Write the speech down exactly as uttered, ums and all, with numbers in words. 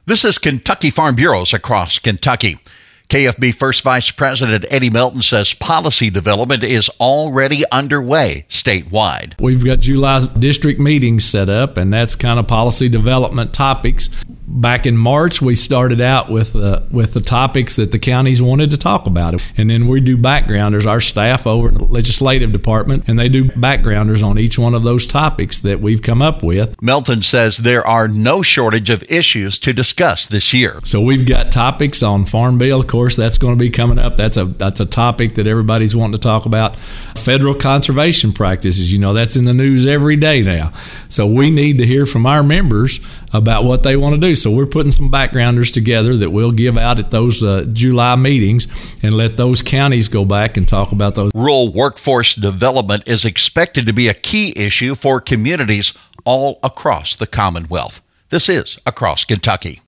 This is Kentucky Farm Bureaus across Kentucky. K F B First Vice President Eddie Melton says policy development is already underway statewide. We've got July district meetings set up, and that's kind of policy development topics. Back in March, we started out with uh, with the topics that the counties wanted to talk about. And then we do backgrounders, our staff over in the legislative department, and they do backgrounders on each one of those topics that we've come up with. Melton says there are no shortage of issues to discuss this year. So we've got topics on Farm Bill. Of course, that's going to be coming up. That's a that's a topic that everybody's wanting to talk about. Federal conservation practices, you know, that's in the news every day now. So we need to hear from our members about what they want to do. So we're putting some backgrounders together that we'll give out at those uh, July meetings and let those counties go back and talk about those. Rural workforce development is expected to be a key issue for communities all across the Commonwealth. This is Across Kentucky.